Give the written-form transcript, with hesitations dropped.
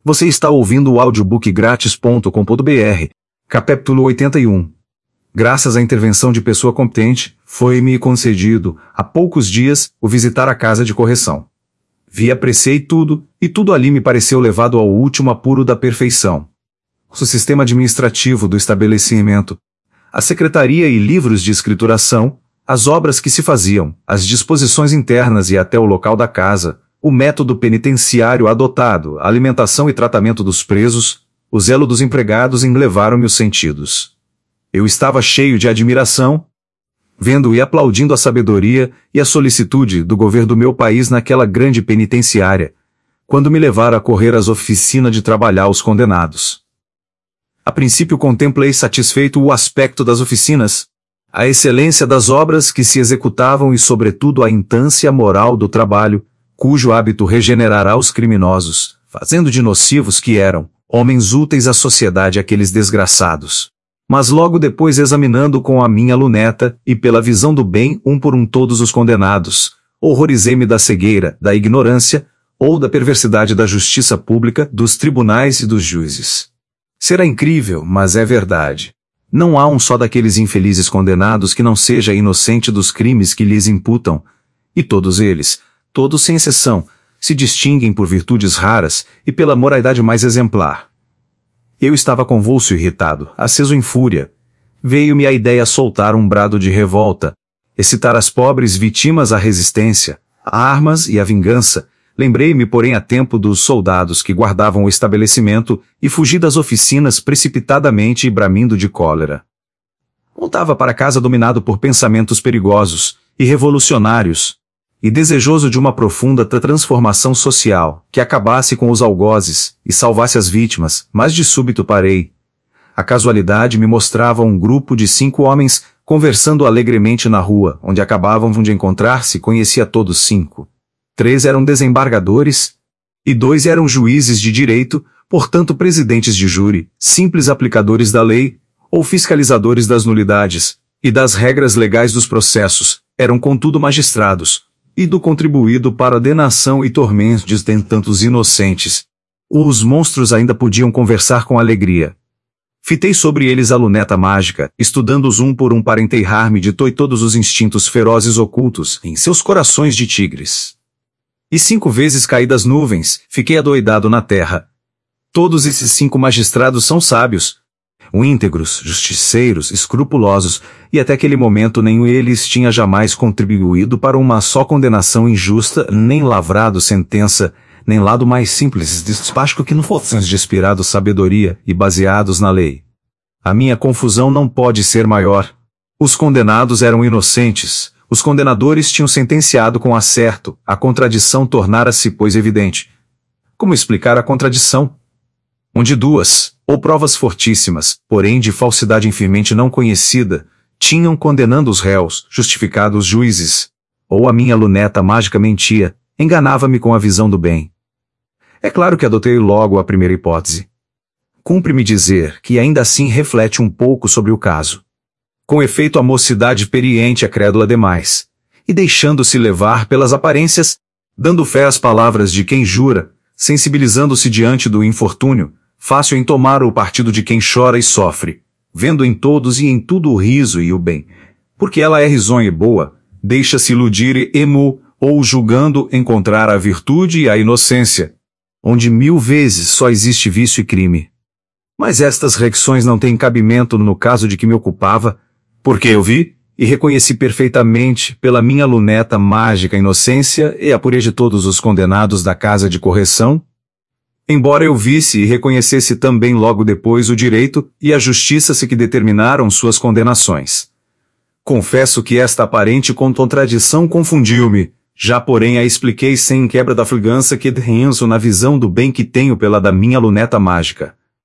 Você está ouvindo o audiobookgratis.com.br, capítulo 81. Graças à intervenção de pessoa competente, foi-me concedido, há poucos dias, o visitar a casa de correção. Vi, apreciei tudo, e tudo ali me pareceu levado ao último apuro da perfeição. O sistema administrativo do estabelecimento, a secretaria e livros de escrituração, as obras que se faziam, as disposições internas e até o local da casa, o método penitenciário adotado, a alimentação e tratamento dos presos, o zelo dos empregados levaram-me os sentidos. Eu estava cheio de admiração, vendo e aplaudindo a sabedoria e a solicitude do governo do meu país naquela grande penitenciária, quando me levaram a correr às oficinas de trabalhar os condenados. A princípio contemplei satisfeito o aspecto das oficinas, a excelência das obras que se executavam e sobretudo a instância moral do trabalho, cujo hábito regenerará os criminosos, fazendo de nocivos que eram, homens úteis à sociedade aqueles desgraçados. Mas logo depois examinando com a minha luneta, e pela visão do bem um por um todos os condenados, horrorizei-me da cegueira, da ignorância, ou da perversidade da justiça pública, dos tribunais e dos juízes. Será incrível, mas é verdade. Não há um só daqueles infelizes condenados que não seja inocente dos crimes que lhes imputam, e todos eles, todos sem exceção, se distinguem por virtudes raras e pela moralidade mais exemplar. Eu estava convulso e irritado, aceso em fúria. Veio-me a ideia soltar um brado de revolta, excitar as pobres vítimas à resistência, a armas e à vingança. Lembrei-me, porém, a tempo dos soldados que guardavam o estabelecimento e fugi das oficinas precipitadamente e bramindo de cólera. Voltava para casa dominado por pensamentos perigosos e revolucionários, e desejoso de uma profunda transformação social, que acabasse com os algozes e salvasse as vítimas, mas de súbito parei. A casualidade me mostrava um grupo de 5 homens conversando alegremente na rua, onde acabavam de encontrar-se, conhecia todos 5. 3 eram desembargadores, e 2 eram juízes de direito, portanto presidentes de júri, simples aplicadores da lei, ou fiscalizadores das nulidades, e das regras legais dos processos, eram contudo magistrados, e do contribuído para a denação e tormentos de tantos inocentes. Os monstros ainda podiam conversar com alegria. Fitei sobre eles a luneta mágica, estudando-os um por um para enterrar-me de todos os instintos ferozes ocultos em seus corações de tigres. E 5 vezes caí das nuvens, fiquei adoidado na terra. Todos esses 5 magistrados são sábios, íntegros, justiceiros, escrupulosos, e até aquele momento nenhum deles tinha jamais contribuído para uma só condenação injusta, nem lavrado sentença, nem lado mais simples de despacho que não fossem de inspirado sabedoria e baseados na lei. A minha confusão não pode ser maior. Os condenados eram inocentes, os condenadores tinham sentenciado com acerto, a contradição tornara-se, pois, evidente. Como explicar a contradição? Onde 2, ou provas fortíssimas, porém de falsidade infirmemente não conhecida, tinham condenando os réus, justificado os juízes. Ou a minha luneta mágica mentia, enganava-me com a visão do bem. É claro que adotei logo a primeira hipótese. Cumpre-me dizer que ainda assim reflete um pouco sobre o caso. Com efeito, a mocidade periente é crédula demais, e deixando-se levar pelas aparências, dando fé às palavras de quem jura, sensibilizando-se diante do infortúnio, fácil em tomar o partido de quem chora e sofre, vendo em todos e em tudo o riso e o bem, porque ela é risonha e boa, deixa-se iludir ou julgando encontrar a virtude e a inocência, onde 1000 vezes só existe vício e crime. Mas estas reflexões não têm cabimento no caso de que me ocupava, porque eu vi e reconheci perfeitamente pela minha luneta mágica a inocência e a pureza de todos os condenados da casa de correção, embora eu visse e reconhecesse também logo depois o direito e a justiça que determinaram suas condenações. Confesso que esta aparente contradição confundiu-me, já porém a expliquei sem quebra da fligança que renzo na visão do bem que tenho pela da minha luneta mágica.